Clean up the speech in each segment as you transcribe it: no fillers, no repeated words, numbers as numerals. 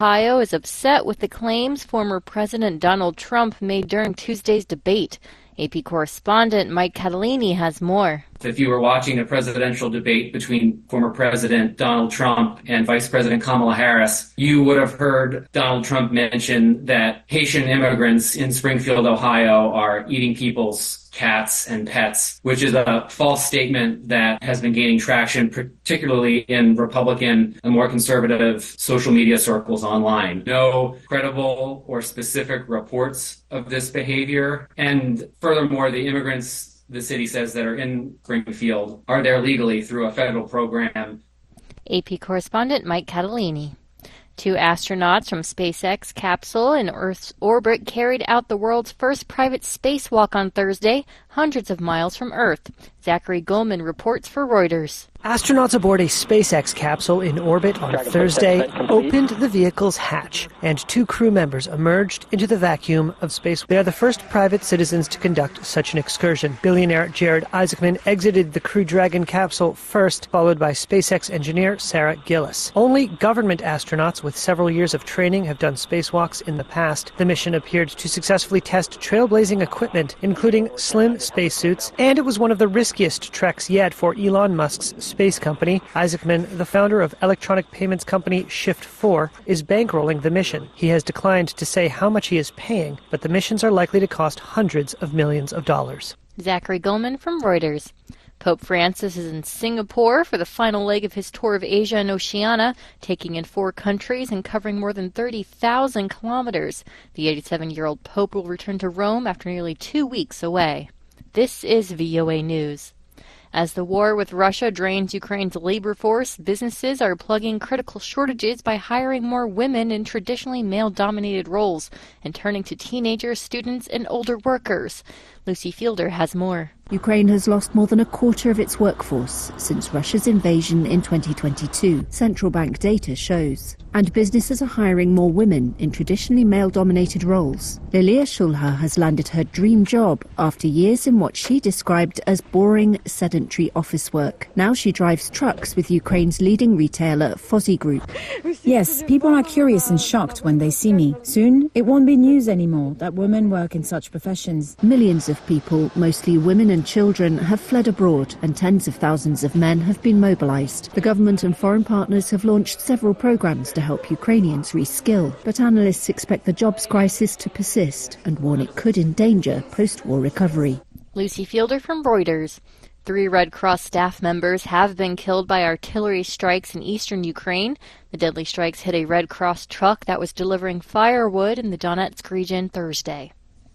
Ohio is upset with the claims former President Donald Trump made during Tuesday's debate. AP correspondent Mike Catalini has more. If you were watching a presidential debate between former President Donald Trump and Vice President Kamala Harris, you would have heard Donald Trump mention that Haitian immigrants in Springfield, Ohio are eating people's cats and pets, which is a false statement that has been gaining traction, particularly in Republican and more conservative social media circles online. No credible or specific reports of this behavior. And furthermore, the immigrants, the city says, that are in Springfield are there legally through a federal program. AP correspondent Mike Catalini. 2 astronauts from SpaceX capsule in Earth's orbit carried out the world's first private spacewalk on Thursday, hundreds of miles from Earth. Zachary Goldman reports for Reuters. Astronauts aboard a SpaceX capsule in orbit on Thursday opened the vehicle's hatch, and 2 crew members emerged into the vacuum of space. They are the first private citizens to conduct such an excursion. Billionaire Jared Isaacman exited the Crew Dragon capsule first, followed by SpaceX engineer Sarah Gillis. Only government astronauts with several years of training have done spacewalks in the past. The mission appeared to successfully test trailblazing equipment, including slim spacesuits, and it was one of the riskiest treks yet for Elon Musk's space company. Isaacman, the founder of electronic payments company Shift4, is bankrolling the mission. He has declined to say how much he is paying, but the missions are likely to cost hundreds of millions of dollars. Zachary Goldman from Reuters. Pope Francis is in Singapore for the final leg of his tour of Asia and Oceania, taking in 4 countries and covering more than 30,000 kilometers. The 87-year-old Pope will return to Rome after nearly 2 weeks away. This is VOA News. As the war with Russia drains Ukraine's labor force, businesses are plugging critical shortages by hiring more women in traditionally male-dominated roles and turning to teenagers, students, and older workers. Lucy Fielder has more. Ukraine has lost more than a quarter of its workforce since Russia's invasion in 2022, central bank data shows. And businesses are hiring more women in traditionally male-dominated roles. Lilia Shulha has landed her dream job after years in what she described as boring, sedentary office work. Now she drives trucks with Ukraine's leading retailer, Fozzy Group. Yes, people are curious and shocked when they see me. Soon, it won't be news anymore that women work in such professions. Millions of people, mostly women and children, have fled abroad, and tens of thousands of men have been mobilized. The government and foreign partners have launched several programs to help Ukrainians reskill, but analysts expect the jobs crisis to persist and warn it could endanger post-war recovery. Lucy Fielder from Reuters. 3 Red Cross staff members have been killed by artillery strikes in eastern Ukraine. The deadly strikes hit a Red Cross truck that was delivering firewood in the Donetsk region Thursday.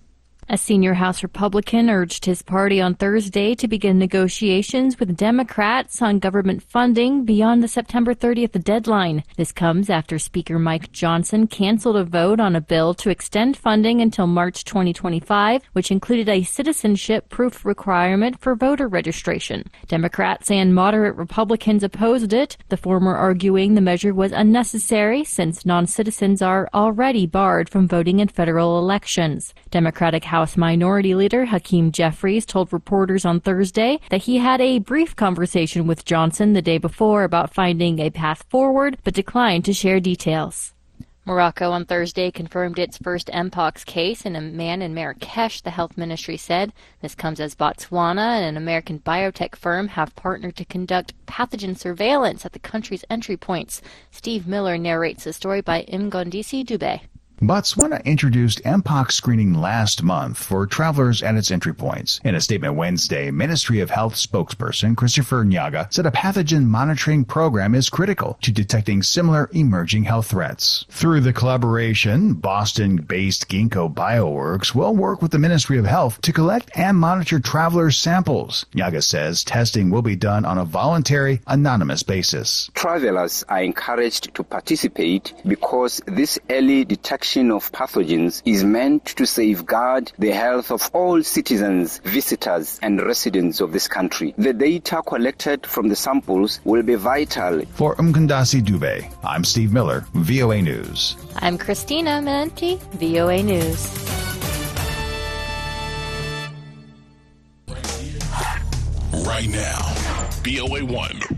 A senior House Republican urged his party on Thursday to begin negotiations with Democrats on government funding beyond the September 30th deadline. This comes after Speaker Mike Johnson canceled a vote on a bill to extend funding until March 2025, which included a citizenship proof requirement for voter registration. Democrats and moderate Republicans opposed it, the former arguing the measure was unnecessary since non-citizens are already barred from voting in federal elections. Democratic House Minority Leader Hakeem Jeffries told reporters on Thursday that he had a brief conversation with Johnson the day before about finding a path forward, but declined to share details. Morocco on Thursday confirmed its first Mpox case in a man in Marrakesh, the health ministry said. This comes as Botswana and an American biotech firm have partnered to conduct pathogen surveillance at the country's entry points. Steve Miller narrates the story by Mgondisi Dube. Botswana introduced Mpox screening last month for travelers at its entry points. In a statement Wednesday, Ministry of Health spokesperson Christopher Nyaga said a pathogen monitoring program is critical to detecting similar emerging health threats. Through the collaboration, Boston-based Ginkgo Bioworks will work with the Ministry of Health to collect and monitor travelers' samples. Nyaga says testing will be done on a voluntary, anonymous basis. Travelers are encouraged to participate because this early detection of pathogens is meant to safeguard the health of all citizens, visitors, and residents of this country. The data collected from the samples will be vital. For Mkandasi Dube, I'm Steve Miller, VOA News. I'm Christina Menti, VOA News. Right now, VOA1